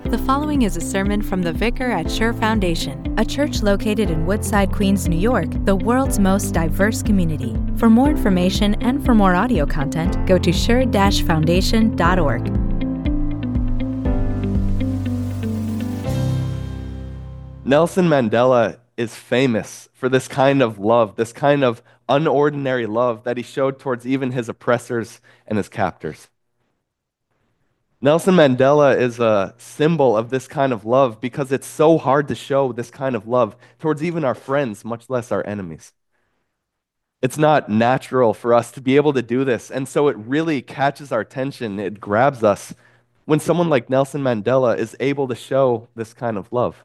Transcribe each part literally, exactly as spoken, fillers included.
The following is a sermon from the vicar at Sure Foundation, a church located in Woodside, Queens, New York, the world's most diverse community. For more information and for more audio content, go to sure foundation dot org. Nelson Mandela is famous for this kind of love, this kind of unordinary love that he showed towards even his oppressors and his captors. Nelson Mandela is a symbol of this kind of love because it's so hard to show this kind of love towards even our friends, much less our enemies. It's not natural for us to be able to do this, and so it really catches our attention, it grabs us when someone like Nelson Mandela is able to show this kind of love.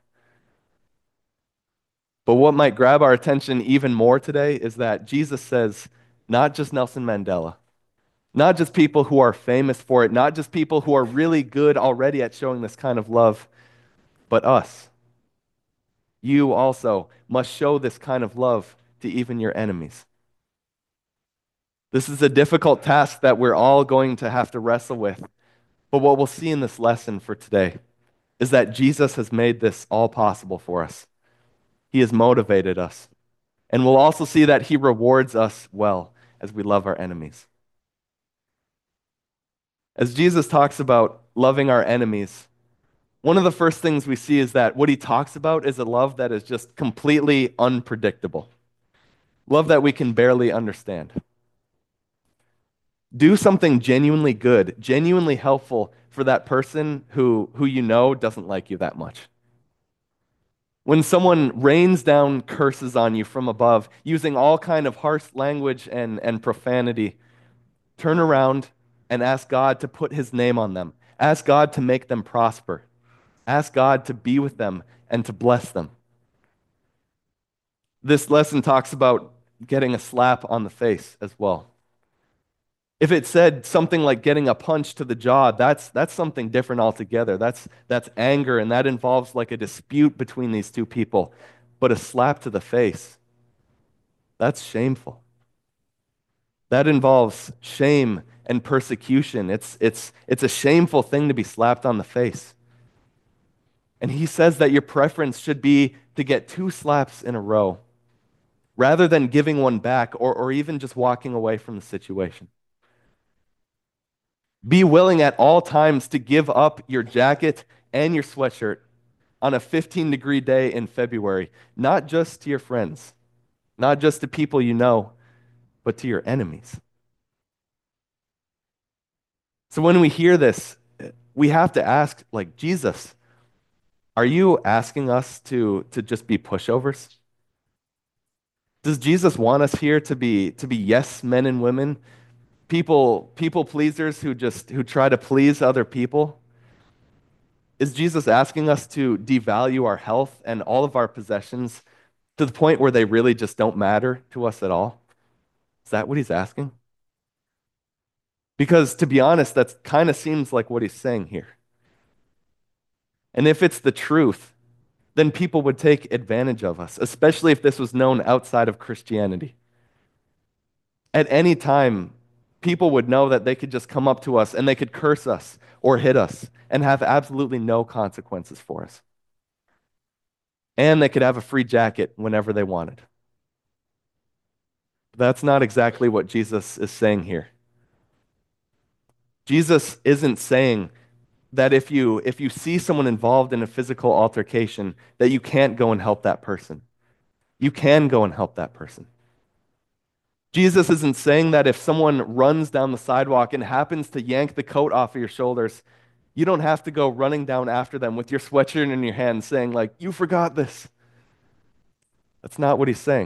But what might grab our attention even more today is that Jesus says, not just Nelson Mandela, not just people who are famous for it, not just people who are really good already at showing this kind of love, but us. You also must show this kind of love to even your enemies. This is a difficult task that we're all going to have to wrestle with. But what we'll see in this lesson for today is that Jesus has made this all possible for us. He has motivated us. And we'll also see that he rewards us well as we love our enemies. As Jesus talks about loving our enemies, one of the first things we see is that what he talks about is a love that is just completely unpredictable. Love that we can barely understand. Do something genuinely good, genuinely helpful for that person who, who you know doesn't like you that much. When someone rains down curses on you from above, using all kind of harsh language and, and profanity, turn around and ask God to put his name on them. Ask God to make them prosper. Ask God to be with them and to bless them. This lesson talks about getting a slap on the face as well. If it said something like getting a punch to the jaw, that's, that's something different altogether. That's, that's anger, and that involves like a dispute between these two people. But a slap to the face, that's shameful. That involves shame and persecution. It's, it's, it's a shameful thing to be slapped on the face. And he says that your preference should be to get two slaps in a row rather than giving one back or, or even just walking away from the situation. Be willing at all times to give up your jacket and your sweatshirt on a fifteen degree day in February, not just to your friends, not just to people you know, but to your enemies. So when we hear this, we have to ask, like, Jesus, are you asking us to, to just be pushovers? Does Jesus want us here to be, to be yes men and women? People, people pleasers who just who try to please other people? Is Jesus asking us to devalue our health and all of our possessions to the point where they really just don't matter to us at all? Is that what he's asking? Because to be honest, that kind of seems like what he's saying here. And if it's the truth, then people would take advantage of us, especially if this was known outside of Christianity. At any time, people would know that they could just come up to us and they could curse us or hit us and have absolutely no consequences for us. And they could have a free jacket whenever they wanted. But that's not exactly what Jesus is saying here. Jesus isn't saying that if you, if you see someone involved in a physical altercation, that you can't go and help that person. You can go and help that person. Jesus isn't saying that if someone runs down the sidewalk and happens to yank the coat off of your shoulders, you don't have to go running down after them with your sweatshirt in your hand saying, like, you forgot this. That's not what he's saying.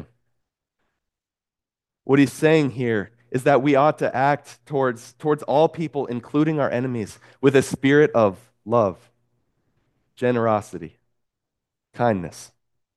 What he's saying here is that we ought to act towards, towards all people, including our enemies, with a spirit of love, generosity, kindness.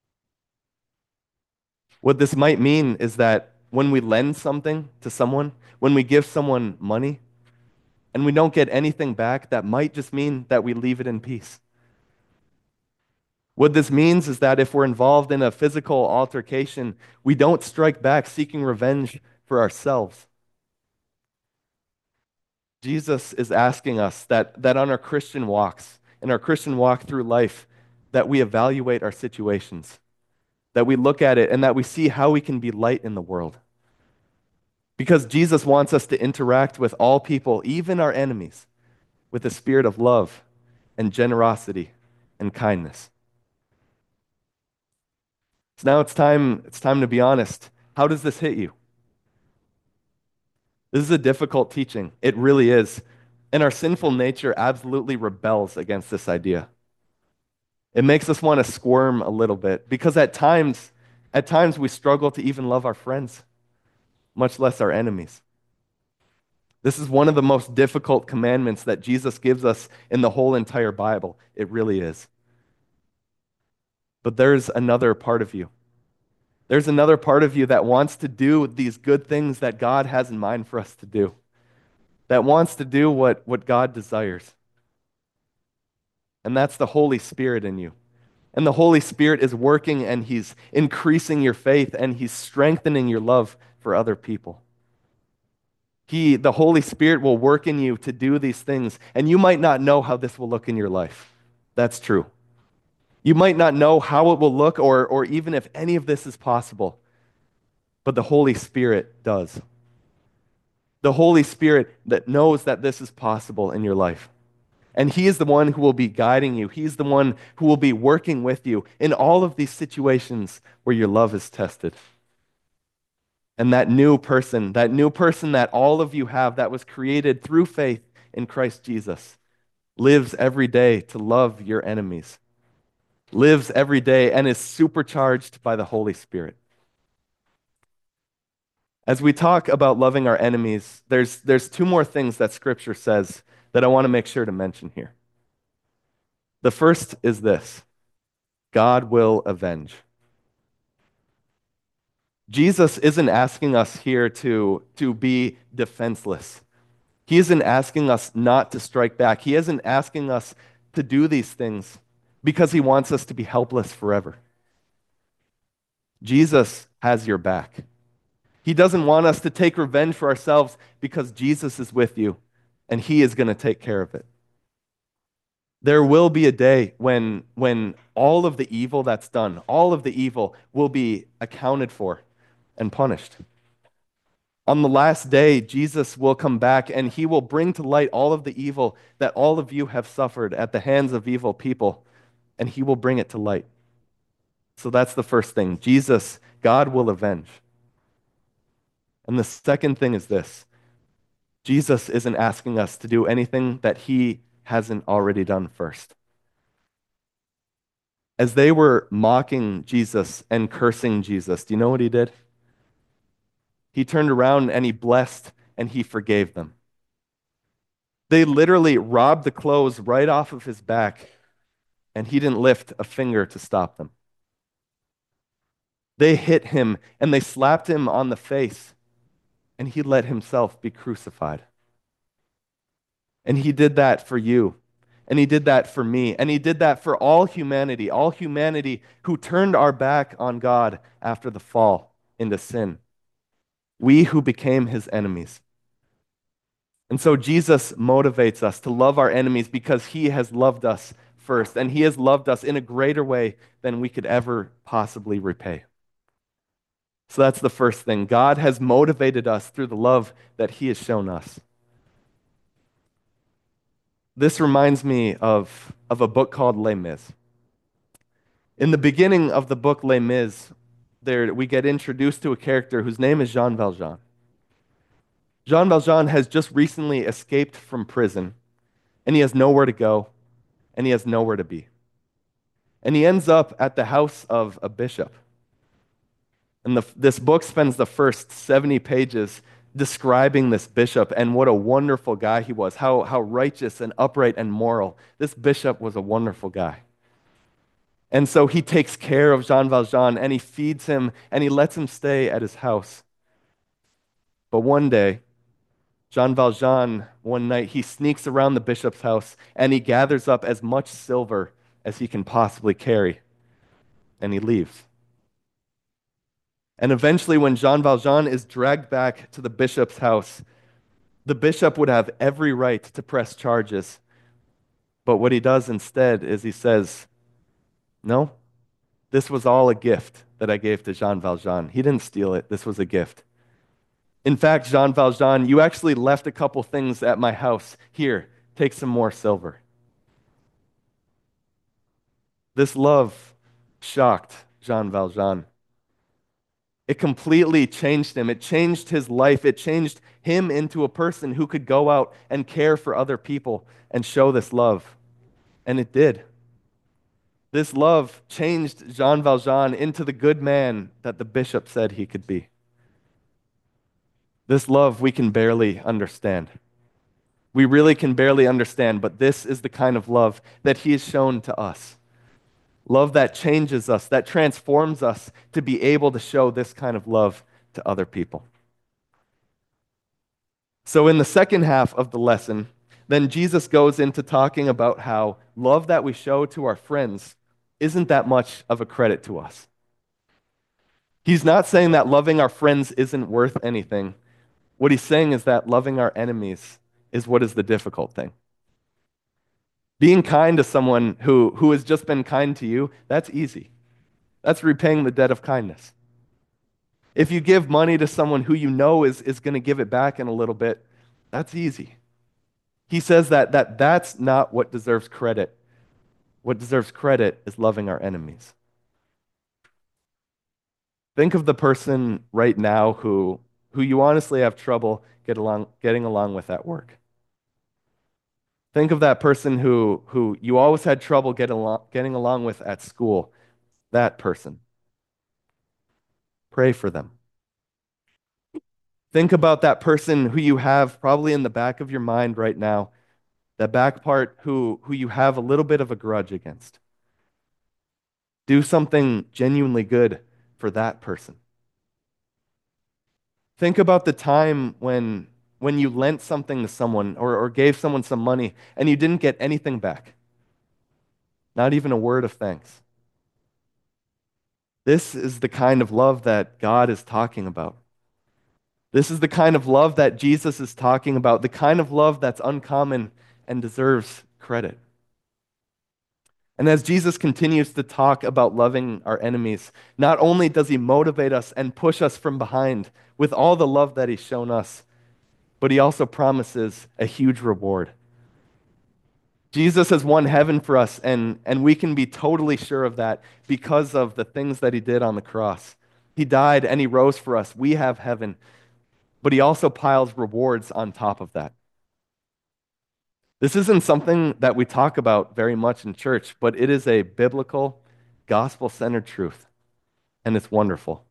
What this might mean is that when we lend something to someone, when we give someone money, and we don't get anything back, that might just mean that we leave it in peace. What this means is that if we're involved in a physical altercation, we don't strike back seeking revenge for ourselves. Jesus is asking us that, that on our Christian walks, in our Christian walk through life that we evaluate our situations, that we look at it and that we see how we can be light in the world. Because Jesus wants us to interact with all people, even our enemies, with a spirit of love and generosity and kindness. So now it's time, it's time to be honest. How does this hit you? This is a difficult teaching. It really is. And our sinful nature absolutely rebels against this idea. It makes us want to squirm a little bit because at times, at times we struggle to even love our friends, much less our enemies. This is one of the most difficult commandments that Jesus gives us in the whole entire Bible. It really is. But there's another part of you. There's another part of you that wants to do these good things that God has in mind for us to do, that wants to do what, what God desires. And that's the Holy Spirit in you. And the Holy Spirit is working and He's increasing your faith and He's strengthening your love for other people. He, the Holy Spirit will work in you to do these things, and you might not know how this will look in your life. That's true. You might not know how it will look or, or even if any of this is possible, but the Holy Spirit does. The Holy Spirit that knows that this is possible in your life. And He is the one who will be guiding you. He's the one who will be working with you in all of these situations where your love is tested. And that new person, that new person that all of you have that was created through faith in Christ Jesus, lives every day to love your enemies, lives every day and is supercharged by the Holy Spirit. As we talk about loving our enemies, there's, there's two more things that Scripture says that I want to make sure to mention here. The first is this: God will avenge. Jesus isn't asking us here to, to be defenseless. He isn't asking us not to strike back. He isn't asking us to do these things because He wants us to be helpless forever. Jesus has your back. He doesn't want us to take revenge for ourselves because Jesus is with you and He is going to take care of it. There will be a day when, when all of the evil that's done, all of the evil will be accounted for and punished. On the last day, Jesus will come back and He will bring to light all of the evil that all of you have suffered at the hands of evil people, and He will bring it to light. So that's the first thing. Jesus, God will avenge. And the second thing is this: Jesus isn't asking us to do anything that He hasn't already done first. As they were mocking Jesus and cursing Jesus, do you know what He did? He turned around and He blessed and He forgave them. They literally robbed the clothes right off of His back, and He didn't lift a finger to stop them. They hit Him and they slapped Him on the face, and He let Himself be crucified. And He did that for you. And He did that for me. And He did that for all humanity, all humanity who turned our back on God after the fall into sin. We who became His enemies. And so Jesus motivates us to love our enemies because He has loved us first. And He has loved us in a greater way than we could ever possibly repay. So that's the first thing. God has motivated us through the love that He has shown us. This reminds me of, of a book called Les Mis. In the beginning of the book Les Mis, there we get introduced to a character whose name is Jean Valjean. Jean Valjean has just recently escaped from prison, and he has nowhere to go, and he has nowhere to be. And he ends up at the house of a bishop. And the, this book spends the first seventy pages describing this bishop and what a wonderful guy he was, how, how righteous and upright and moral. This bishop was a wonderful guy. And so he takes care of Jean Valjean, and he feeds him, and he lets him stay at his house. But one day, Jean Valjean, one night, he sneaks around the bishop's house, and he gathers up as much silver as he can possibly carry, and he leaves. And eventually, when Jean Valjean is dragged back to the bishop's house, the bishop would have every right to press charges. But what he does instead is he says, no, this was all a gift that I gave to Jean Valjean. He didn't steal it. This was a gift. In fact, Jean Valjean, you actually left a couple things at my house. Here, take some more silver. This love shocked Jean Valjean. It completely changed him. It changed his life. It changed him into a person who could go out and care for other people and show this love. And it did. This love changed Jean Valjean into the good man that the bishop said he could be. This love we can barely understand. We really can barely understand, but this is the kind of love that he has shown to us. Love that changes us, that transforms us to be able to show this kind of love to other people. So in the second half of the lesson, then Jesus goes into talking about how love that we show to our friends isn't that much of a credit to us. He's not saying that loving our friends isn't worth anything. What he's saying is that loving our enemies is what is the difficult thing. Being kind to someone who, who has just been kind to you, that's easy. That's repaying the debt of kindness. If you give money to someone who you know is, is going to give it back in a little bit, that's easy. He says that, that that's not what deserves credit. What deserves credit is loving our enemies. Think of the person right now who, who you honestly have trouble get along, getting along with at work. Think of that person who, who you always had trouble get along, getting along with at school. That person. Pray for them. Think about that person who you have probably in the back of your mind right now, that back part who, who you have a little bit of a grudge against. Do something genuinely good for that person. Think about the time when when you lent something to someone or, or gave someone some money and you didn't get anything back. Not even a word of thanks. This is the kind of love that God is talking about. This is the kind of love that Jesus is talking about, the kind of love that's uncommon and deserves credit. And as Jesus continues to talk about loving our enemies, not only does he motivate us and push us from behind with all the love that he's shown us, but he also promises a huge reward. Jesus has won heaven for us, and, and we can be totally sure of that because of the things that he did on the cross. He died and he rose for us. We have heaven, but he also piles rewards on top of that. This isn't something that we talk about very much in church, but it is a biblical, gospel-centered truth, and it's wonderful.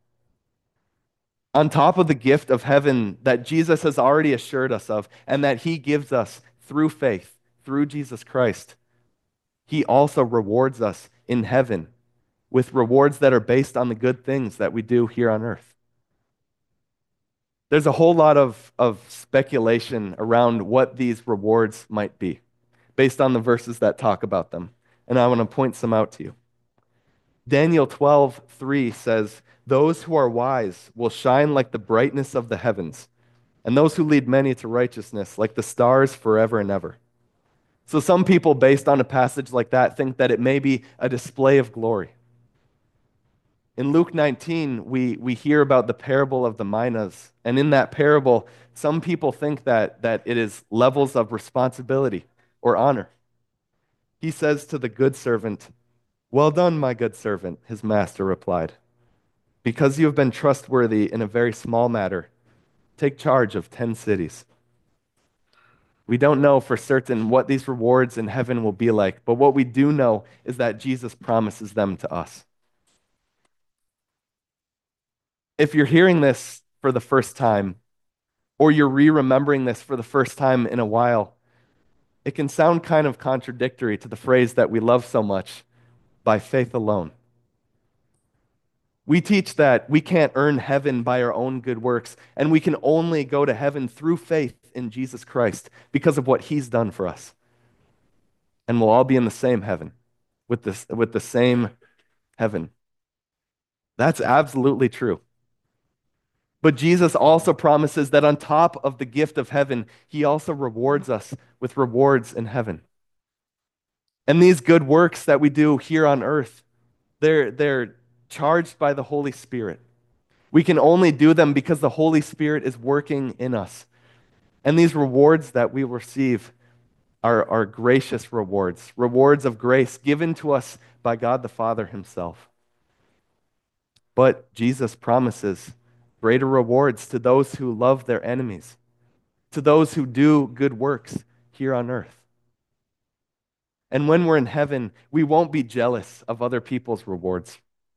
On top of the gift of heaven that Jesus has already assured us of and that he gives us through faith, through Jesus Christ, he also rewards us in heaven with rewards that are based on the good things that we do here on earth. There's a whole lot of, of speculation around what these rewards might be based on the verses that talk about them, and I want to point some out to you. Daniel twelve three says, "Those who are wise will shine like the brightness of the heavens, and those who lead many to righteousness like the stars forever and ever." So some people, based on a passage like that, think that it may be a display of glory. In Luke nineteen, we, we hear about the parable of the minas, and in that parable, some people think that, that it is levels of responsibility or honor. He says to the good servant, "Well done, my good servant," his master replied. "Because you have been trustworthy in a very small matter, take charge of ten cities." We don't know for certain what these rewards in heaven will be like, but what we do know is that Jesus promises them to us. If you're hearing this for the first time, or you're re-remembering this for the first time in a while, it can sound kind of contradictory to the phrase that we love so much, by faith alone. We teach that we can't earn heaven by our own good works, and we can only go to heaven through faith in Jesus Christ because of what he's done for us. And we'll all be in the same heaven, with, this, with the same heaven. That's absolutely true. But Jesus also promises that on top of the gift of heaven, he also rewards us with rewards in heaven. And these good works that we do here on earth, they're, they're charged by the Holy Spirit. We can only do them because the Holy Spirit is working in us. And these rewards that we receive are, are gracious rewards, rewards of grace given to us by God the Father himself. But Jesus promises greater rewards to those who love their enemies, to those who do good works here on earth. And when we're in heaven, we won't be jealous of other people's rewards.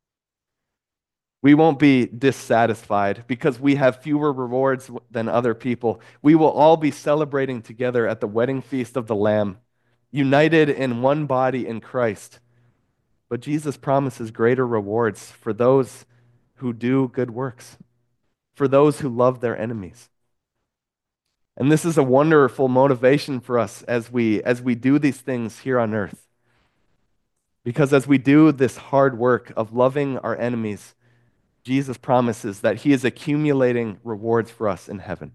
We won't be dissatisfied because we have fewer rewards than other people. We will all be celebrating together at the wedding feast of the Lamb, united in one body in Christ. But Jesus promises greater rewards for those who do good works, for those who love their enemies. And this is a wonderful motivation for us as we, as we do these things here on earth. Because as we do this hard work of loving our enemies, Jesus promises that he is accumulating rewards for us in heaven.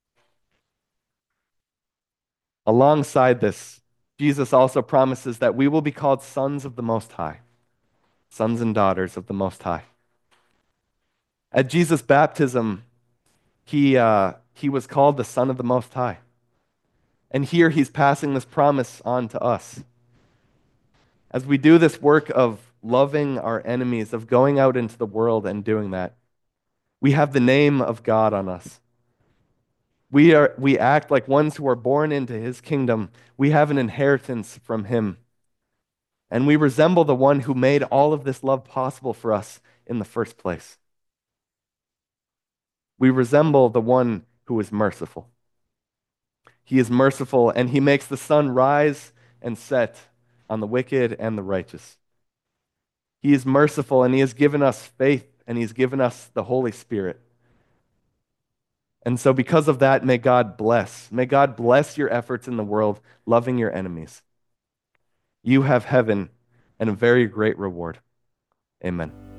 Alongside this, Jesus also promises that we will be called sons of the Most High, sons and daughters of the Most High. At Jesus' baptism, he, uh, he was called the Son of the Most High. And here he's passing this promise on to us. As we do this work of loving our enemies, of going out into the world and doing that, we have the name of God on us. We are, we act like ones who are born into his kingdom. We have an inheritance from him. And we resemble the one who made all of this love possible for us in the first place. We resemble the one who is merciful. He is merciful, and he makes the sun rise and set on the wicked and the righteous. He is merciful, and he has given us faith, and he's given us the Holy Spirit. And so because of that, may God bless. May God bless your efforts in the world, loving your enemies. You have heaven and a very great reward. Amen.